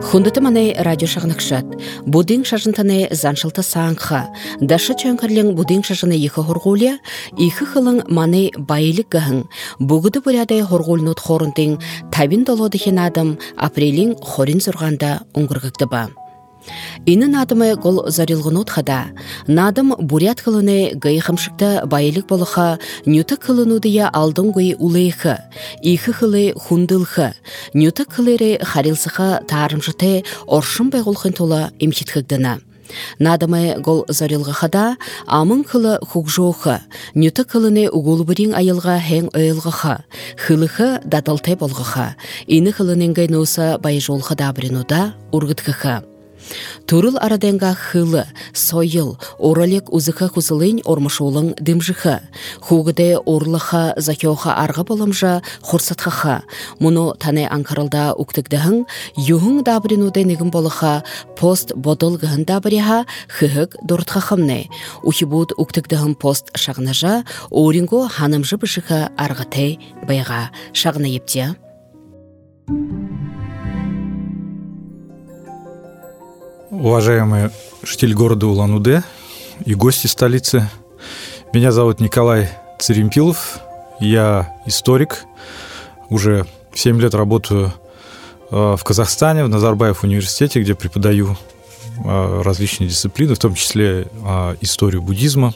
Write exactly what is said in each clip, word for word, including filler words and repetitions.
Хундыты маны радио шағынықшат. Будың шажынтаны заншылты саңқа. Дашы чөнкірлің будың шажыны ехі хорғулия, ехі қылың маны байлық ғың. Бұғыды бұлядай хорғулнут хорындың табин долоды хен адым апрелің хорин зұрғанда ұңғырғықты ба. Ины надымы гол зарилғынут хада. Надым бурят қылыны ғайқымшықта байлық болыға, нюты қылынудыя алдың ғой улайқы, ихы қылы хундылқы, нюты қылыры харилсыға тарымжыты оршын байғылқын толы имхитхігдіна. Надымы гол зарилғы хада, амын қылы хугжоқы, нюты қылыны уғылбырин айылға хен ойылғыға, қылықы дадалтай болғыға, ины қылының ғайнусы байжолғы дабыринуда урғытқыға. Турыл араденга хылы, сойыл, оралек узыха хузылын ормашулың дымжыха, хугыде орлыха закеоха арға боламжа хорсатхаха. Мұны таны анкарылда уктыгдahың, юхың дабринуде негім болыха пост бодылғын дабриха хыхык дұртхахымны. Ухибуд уктыгдahың пост шағынажа, оринго ханымжы бішіха арғатай байға шағына епте. Уважаемые жители города Улан-Удэ и гости столицы, меня зовут Николай Церемпилов, я историк, уже семь лет работаю в Казахстане, в Назарбаев университете, где преподаю различные дисциплины, в том числе историю буддизма,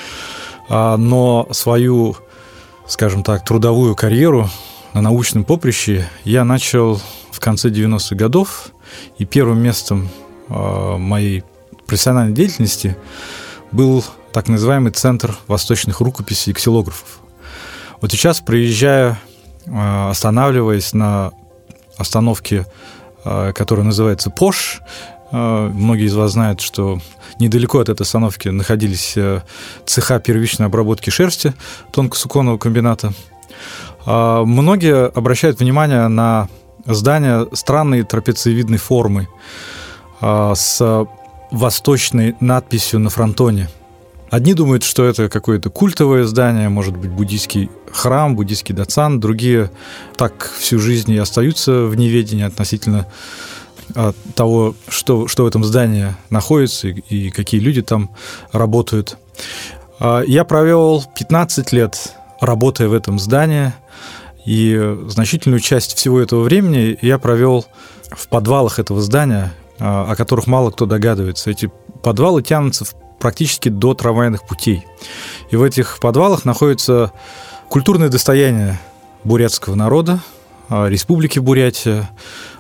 но свою, скажем так, трудовую карьеру на научном поприще я начал в конце девяностых годов, и первым местом моей профессиональной деятельности был так называемый Центр восточных рукописей и ксилографов. Вот сейчас, проезжая, останавливаясь на остановке, которая называется Пош, многие из вас знают, что недалеко от этой остановки находились цеха первичной обработки шерсти тонкосуконного комбината. Многие обращают внимание на здание странной трапециевидной формы с восточной надписью на фронтоне. Одни думают, что это какое-то культовое здание, может быть, буддийский храм, буддийский дацан. Другие так всю жизнь и остаются в неведении относительно того, что, что в этом здании находится и, и какие люди там работают. Я провел пятнадцать лет, работая в этом здании, и значительную часть всего этого времени я провел в подвалах этого здания, о которых мало кто догадывается. Эти подвалы тянутся практически до трамвайных путей. И в этих подвалах находится культурное достояние бурятского народа, Республики Бурятия.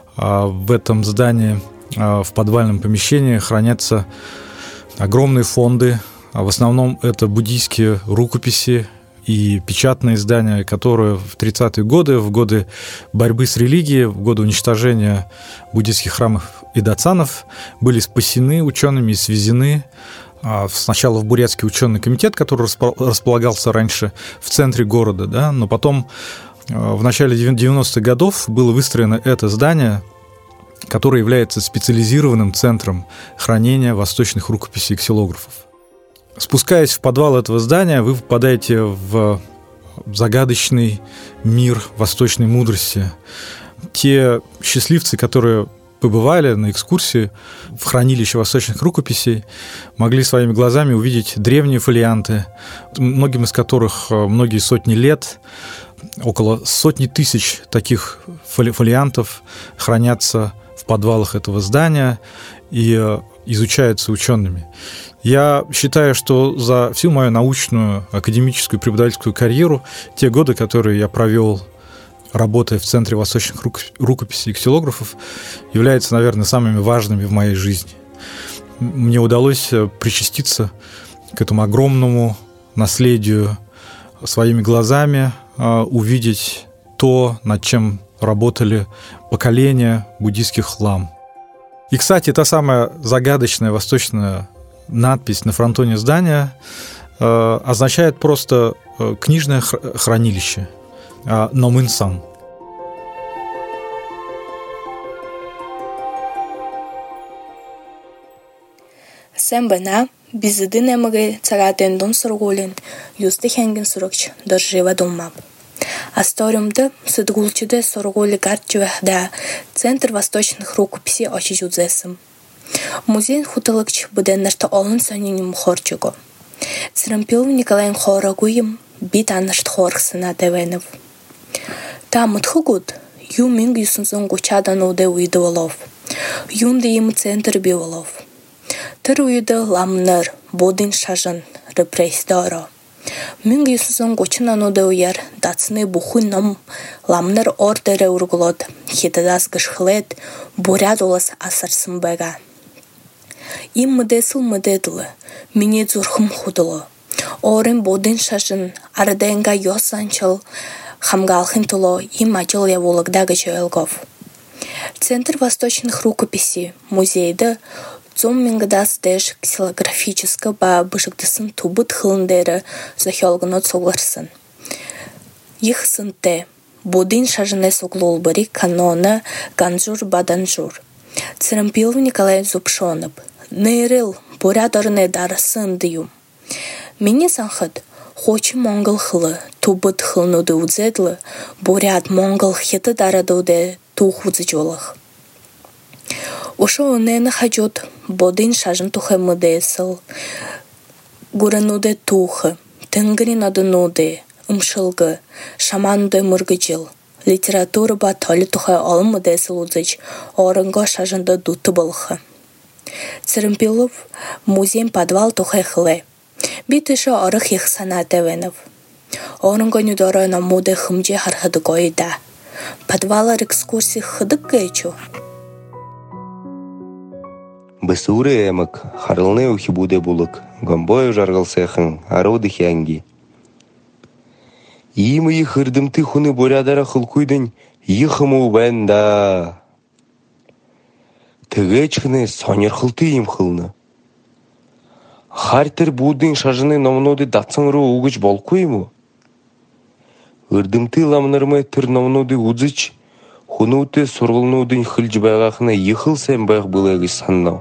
В этом здании, в подвальном помещении, хранятся огромные фонды. В основном это буддийские рукописи и печатные издания, которые в тридцатые годы, в годы борьбы с религией, в годы уничтожения буддийских храмов и дацанов, были спасены учеными и свезены сначала в Бурятский ученый комитет, который располагался раньше в центре города, да, но потом в начале девяностых годов было выстроено это здание, которое является специализированным центром хранения восточных рукописей и ксилографов. Спускаясь в подвал этого здания, вы попадаете в загадочный мир восточной мудрости. Те счастливцы, которые побывали на экскурсии в хранилище восточных рукописей, могли своими глазами увидеть древние фолианты, многим из которых многие сотни лет, около сотни тысяч таких фолиантов хранятся в подвалах этого здания и изучаются учеными. Я считаю, что за всю мою научную, академическую, преподавательскую карьеру те годы, которые я провел, работая в Центре восточных рукописей и ксилографов, являются, наверное, самыми важными в моей жизни. Мне удалось причаститься к этому огромному наследию, своими глазами увидеть то, над чем работали поколения буддийских лам. И, кстати, та самая загадочная восточная надпись на фронтоне здания э, означает просто э, книжное хранилище, э, Номын-сан. Сэмбэна бизыдын эмыгы царатендон сургулин юсты хэнген сурокч доржива думмап. Асториумда сыдгулчыда соргули гарчуэхда Центр восточных рукописей очижудзесым. Музей хутылыкч буденнашта олон сониним хорчуго. Церемпилов Николаем хорагуем бит анашт хорхсына девенов. Там отхугут ю минг юсунзон гучадан уде уйдыволов. Юнде им центр биволов. Тыр уйды ламныр, бодин шажын, репрессидоро. Минг юсунзон гучынан уде уяр, дацны бухуй ном, ламныр ордере ургулот, хитадас гышхлет, буряд олас асарсын бега. Им мыдесыл мыдедылы, мине зурхым худылы. Орын бодин шажын, араденга йосанчыл, хамгалхын туло, им ажыл явулыгдагы жөйлгов. Центр восточных рукописей музейда зом мингадас дэш ксилографическа ба бышыктысын тубыт хылындері захелгынот согларсын. Их сынте, бодин шажыне соглолбари канона ганжур баданжур. Церемпилов Николай Зубшонып. Нейрил, порядорне дарасын дию. Мені санхыт, хочы монгол хылы, тубыт хылнуды удзедлы, боряд монгол хеты дарадуде тух удзыжолых. Ошо онені хажот, бодин шажын тухы мыдесыл, гурануде тухы, тынгырин адынуде, умшылгы, шамануде мыргыжыл. Литература ба толи тухы алым мыдесыл удзыч, орынго шажында дуты болхы. Церемпилов музей подвал тухы хылы. Битышо орых их санатевенов. Орынго нюдоро на муде хымже хархадыгойда. Подвалар экскурсии хыдык гэчу. Бысуры эмык, харылны ухи буде булык, гомбою жаргылсехын, аруды хянги. Имы их ырдымты хуны борядара хылкуйдын, ихыму бэнда. Тыгэчхыны сонер хылты им хылны. Хартер будын шажыны номноды датсанру угыч болкуйму. Ырдымты ламнырмы тыр номноды удзыч, хунуты сургылнудын хылжы байгахына ихыл сен байг былэгы саннау.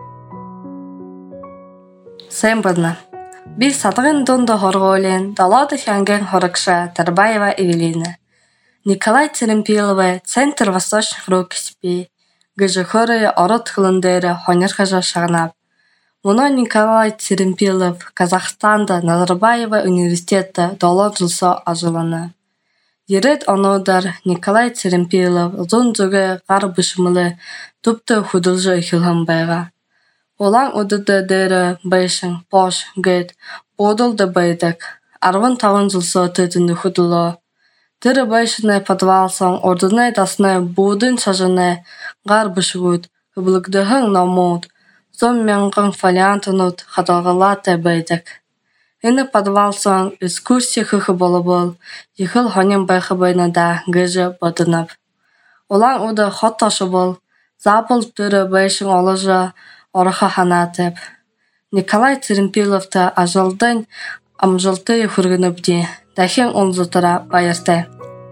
Сен бадна. Bir сатығын донда хорголен, далады хянген хоракша Тарбаева Эвелина. Николай Церемпилова, Центр восточных рукописей, гыжыхоры орот хылындері хонерхажа шағнап. Мұна Николай Церемпилов, Казахстанда Назарбаева университеті долар жылса ажыланы. Ерет онодар Николай Церемпилов ұзын жүгі ғар бішімілі тұпты худылжы хилхам байға. Олаң ұдыды дәрі байшың, пош, гет, бодылды байдық. Арвын тағын жылса төтінді худылы. Дәрі байшыны подвалсан, ордынай дасны бодын шажыны ғар бішігуд, хүбілігдіғын намуд. Зон мянгын фолиантынут хадалғалаты байдық. Эні подвалсан экскурсия хыхы болы бол, ехыл хонен байқы байнада гыжы бадынып. Олаң ұды хот ташы бол, запыл түрі байшың олыжы орыха ханатып. Николай Церемпиловты ажалдың амжылты хүргініпде, дәхен онзытыра байырты.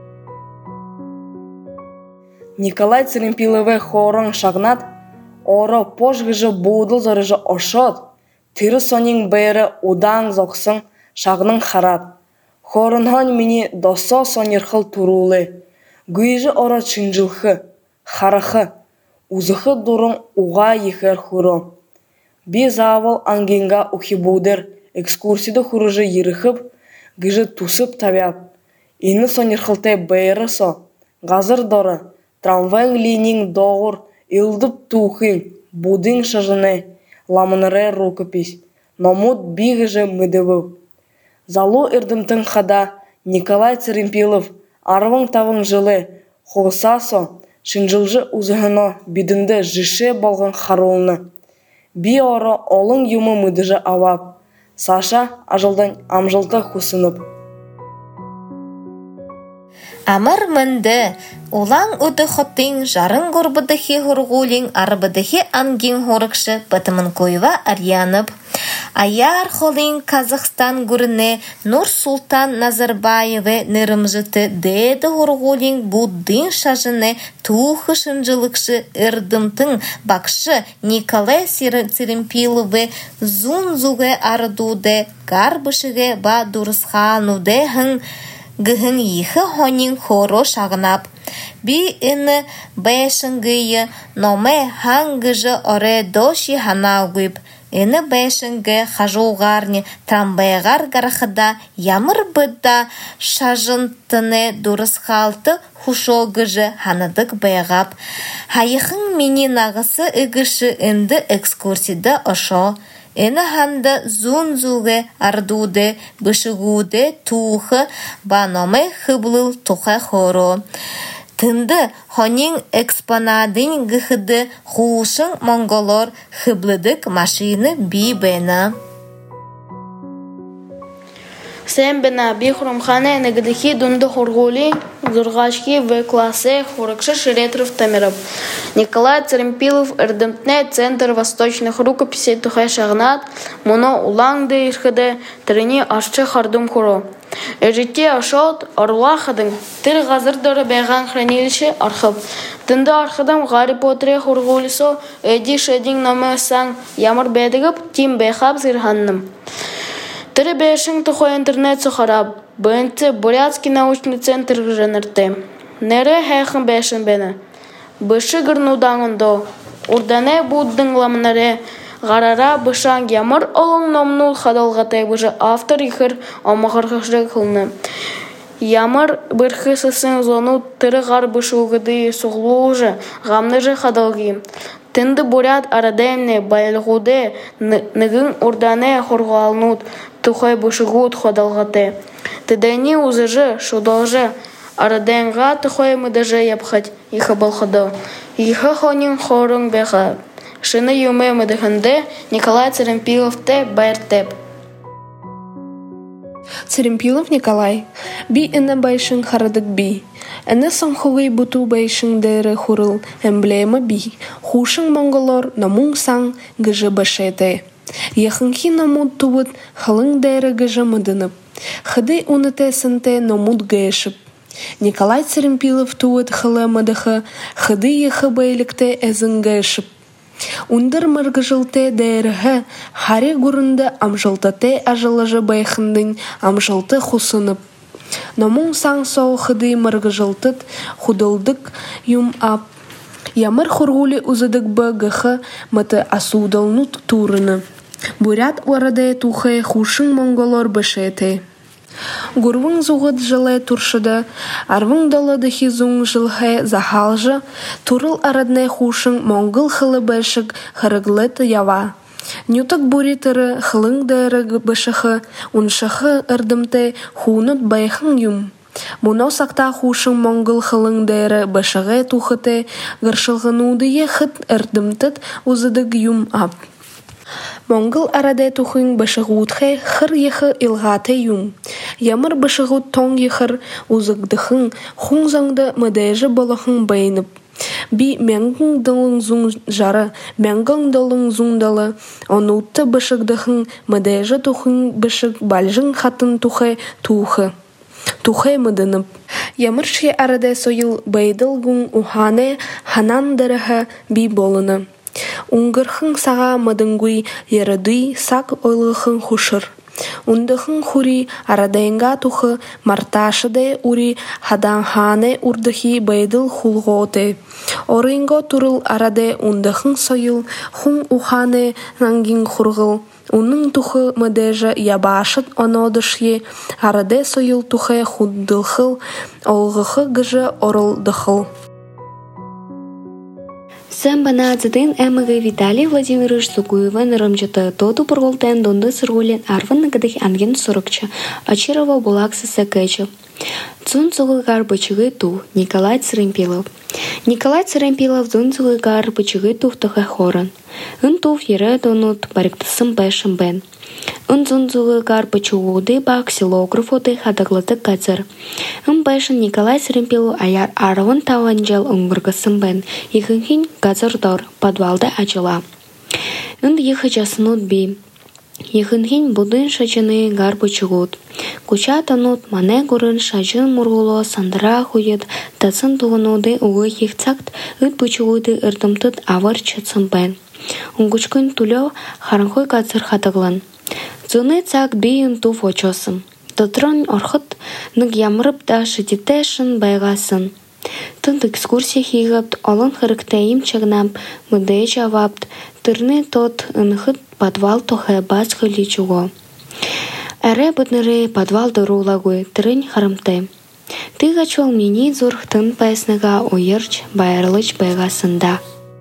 Николай Церемпиловы хорын шагнат, Оро пошгыжы будыл зорыжы ошот, тыры сонин бәрі удан зоқсын шағның харап. Хорынхан мені досо сонерхыл турулы. Гүйжі оро чынжылхы, харахы, узыхы дұрын уға ехер хурым. Біз авыл ангенга ухи будыр, экскурсиды хурыжы еріхіп, гүйжі тусып табяп. Ені сонерхылты бәрі со, ғазыр доры, трамвайн линин доғыр, Илдып тухын, будын шажыны, ламыныры рукопись, номут бігіжі мүдівіп. Залу үрдімтін хада Николай Церемпилов арвың тавың жылы, хоғысасо, шынжылжы ұзығыно бидінді жише болған харулны. Би оро олың юмы мүдіжі авап, Саша ажылдан амжылты хусынып. Амыр мынды, улаң уды хоттың жарың горбыдыхи хургулин арбыдыхи ангин хорыкшы батымын койва арьянып. Аяр холин Казахстан гүріне Нур Султан Назарбаевы нырымжыты деді хургулин буддың шажыны тухы шынжылыкшы ырдымтың бакшы Николай Церемпиловы зун-зуге ардуде гарбышыге ба дурысхануде хын гыхын ихы хонин хоро шагнап. Би ины бэшынгыйы номе хангыжы оре доши ханаугып. Ины бэшынгы хажугарни трамбайгар гарахыда ямыр быда шажынтыны дурысхалты хушогыжы ханыдык байгап. Хайыхын мини нағысы ыгышы инды экскурсида ошо. Ины ханды зун-зуге ардуды, бышыгуды, тухы, баномы хыблыл тухай хоро. Тынды хонин экспонадын гыхыды хушын монголор хыблыдык машины бибена. Сен бена бихрумхане негдихи дунды хоргули зургашки в классе хоракши Шеретров Тамиров. Николай Церемпилов эрдемтне Центр восточных рукописей тухай шагнат моно улаңды ирхыды трени ашчы хардум хоро. Эжите ашот орлахадың тир газыр дөрі бәйған хранилище архып. Тынды архыдам Гарри Поттере хоргулисо эди шедин номы сан ямыр бәдігіп тим бәйхап зирханным. Тірі бәшің тұхой интернет сұхарап, бәнті Бурятский научный центр ғжанырты. Нәрі хайхын бәшін бәні. Бұшы ғырнудаңындо. Урдане буддың ламынары. Ғарара бұшан ямыр олың номнул қадалғатай бұжы автор ихыр омағырғышы қылны. Ямыр бірхі сысын зону тірі ғар бұшы ұғыды сұғлу ұжы ғамны жы қадалғы. Тынды бурят арадайны байлғуды нығын урдане хорғалнут тухай бушыгут ходалғаты. Тыдайни узыжы шудалжы арадайнға тухай мыдажы япхать ихы балхады. Ихы хонин хорың бәға. Шыны юмы мыдығынды Николай Церемпилов те байртеп. Церемпилов Николай. Би ina байшын харадык би. Ina самхугай буту байшын дәрі хурыл эмблема би. Хушын монголор намун сан гыжы башете. Яхынхи намуд тубыт халың дәрі гыжы мыдынып. Хыды уныте сынте намуд гайшып. Николай Церемпилов тубыт хылы мыдыхы хыды ехы байлікте әзін гайшып. Ундыр мыргыжылте дәрігі харе гурынды амжылтате ажылыжы байхындың амжылты хусынып. Намун сан соу хыды мыргыжылтыт худылдык юм ап. Ямыр хургули узыдык бігіхі мыты асудалнут турыны. Бурят уарады тухай хушын монголор бішете. Гурвың зуғыт жылы туршыды, арвың далады хизуң жылхай захалжы, турыл араднай хушың монгыл хылы бәшік хырыглыты ява. Нютык буритыры хылың дәрі бішіхі, уншықы ырдымты хунут байхың юм. Мұнау сақта хушың монгыл хылың дәрі бішіғай тухыты, ғыршылғынуды ехыт ырдымтыт узыдык юм ап. Монгол арадай тухын башығуытхай хыр ехы илғаты юм. Ямыр башығуыт тоң ехыр узыгдыхын хуң заңды мыдайжы болахын байынып. Би мәңгің дылың зұң жары, мәңгің дылың зұңдалы, онуытты башығдыхын мыдайжы тухын башыг балжың хатын тухай тухы. Тухай мыдынып. Ямырши арадай сойыл байдылгың уханы ханан дырыхы би болыны. Уңгырхың саға мадыңгуй ерыдый сак ойлығын хушыр. Ундыхын хури арадайынға тухы марташыдай ури хаданханы урдыхи байдыл хулғоты. Орыйынға турыл арадай ундыхын сойыл хун уханы нангин хурғыл. Унын тухы мадежа ябашыт онодышye арадай сойыл тухай худдылхыл олғықы гыжы орылдыхыл. Сәм бана цитын әмігі Виталий Владимирович Сукуева нырымжыты тоду пұрғылтен донды сырғулен арвын нагадых анген сұрықчы, ачырова болақсы сәкәчі. Цун цуғығар бычығы ту Николай Церемпилов. Николай Церемпилов цун цуғығар бычығы туфтығы хорын. Үн туф ері донут барықтысым бәшім бән. Үн цун цуғығар бычығуды бақ силографуды хадағлыты кәзір. Үн бәшін Николай Церемпилов аяр арвын таванжал ұңғырғысым бән. Ихынхин кәзір дор подвалды ачыла. Үн ехы жасынут бей. Ихынхин будын шачыны гар бычығуд. Куча танут мане гурын шачын мұрғыло сандыра хует тацын туғынуды уғы ехцакт үт бычығуды ырдымтыт авар чатсын бән. Уңгучкын тулё харынхой кәзір хатығлан. Зуны цак бейін туф очосым. Дотрон орхот нык ямрып да шидитешин байгасын. Тынд экскурсия хигапт, олон хырыктайым чагнап, мыдэ жавапт, тырны тот ынхыт подвал тохэ бац хыли чуго. Әрі бұдныры подвал дырулагуй, тырын харымты. Тыға чол мені зурх тын пайсныға ойырч байырлыч байғасында.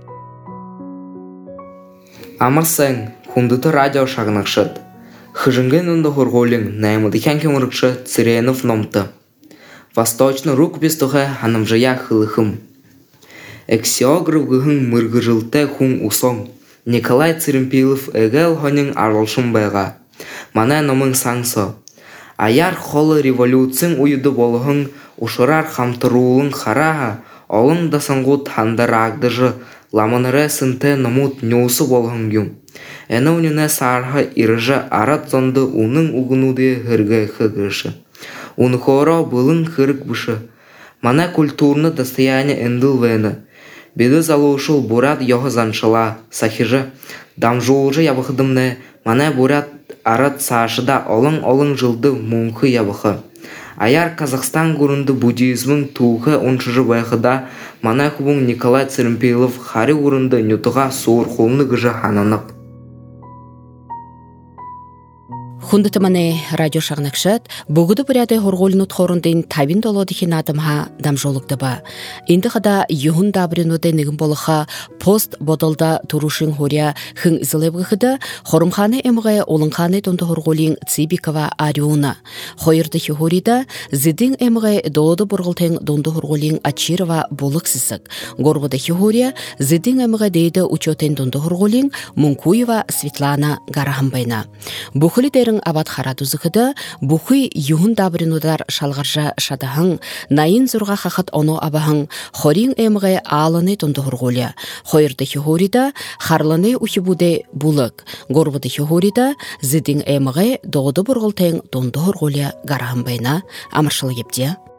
Амырсың, хундыты радио шағынықшыд. Хыжынген үнді хурголин наймыды хянкен ұрықшы Циренов номты. Восточны рукопис тұхы ханымжая хылыхым. Эксиограф гыхын мыргыжылты хун усоң. Николай Цирымпилов әгел хонын арылшым байға. Мана номын саңсы. Аяр холы революциян уйды болығын ұшырар хамтырулың хараға, олың да саңғыт хандар агдыжы ламаныры сынты намут нөсі болығын юм. Әні үніне сарғы ирыжы арат зонды уның угынуды хырғы хыгышы. Уны хоро былың хырық бұшы. Мана культурны достояние эндыл вэны. Беды залушыл бурат йоғы заншыла, сахижы. Дамжуылжы ябықыдымны, мана бурат арат сашыда олың-олың жылды мұңқы ябықы. Аяр Казахстан гурынды буддизмын туғы оншыжы байқыда, мана хубың Николай Цирымпилов хари гурынды нютыға суыр қолны гыжы хананып. Хундыты мане радио шағнақшат, бұғыды бүрәді хорғолынут хорындың табин долодыхин адымға дамжолықты ба. Инді қада юхын дабырынуды нігін болыға пост бодылда турушын хория хың зілебғыды хорымханы әміғі олынханы донды хорғолын Цибикова Ариуна. Хойырдығы хорида зидин әміғі доды бұрғылтың донды хорғолын Ачирова болықсысық. Горғыдығы хория зидин әміғі дейді учетен донды хорғолын Мункуева Светлана Гарахамбайна. Бұхылы дәрін абат хараду зыхыды, бұхы юхын дабырынудар шалғаржа шадahың, найын зұрға қақыт оно абахың, хорин әміғі алыны тонды хорғолия. Хойырды хихорида харланы ухибуде бұлық. Горвыды хихода зидин әміғі доғды бұрғылтен тонды хорғолия гарахамбайна амыршылы епте.